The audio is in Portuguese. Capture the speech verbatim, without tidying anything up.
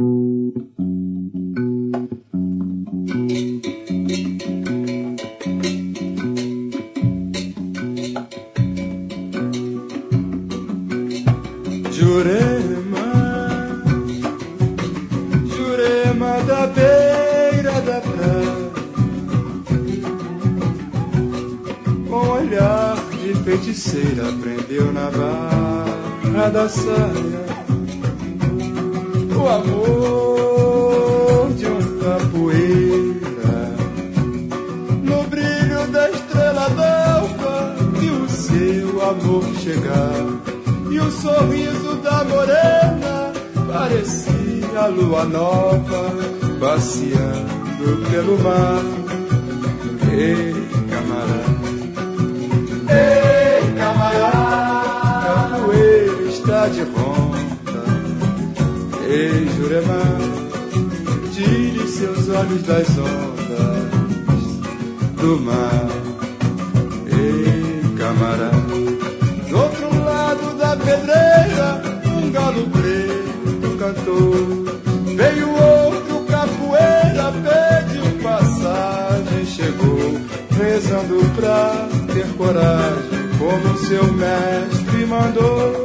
Jurema, Jurema da beira da praia, com olhar de feiticeira prendeu na barra da saia o amor de um capoeira. No brilho da estrela d'alva viu o seu amor chegar, e o sorriso da morena parecia a lua nova passeando pelo mar. Ei, camarada, ei, camarada, a poeira está de volta. Ei, Jurema, tire seus olhos das ondas do mar. Ei, camarada, do outro lado da pedreira, um galo preto cantou. Veio outro capoeira, pediu passagem, chegou rezando pra ter coragem, como seu mestre mandou.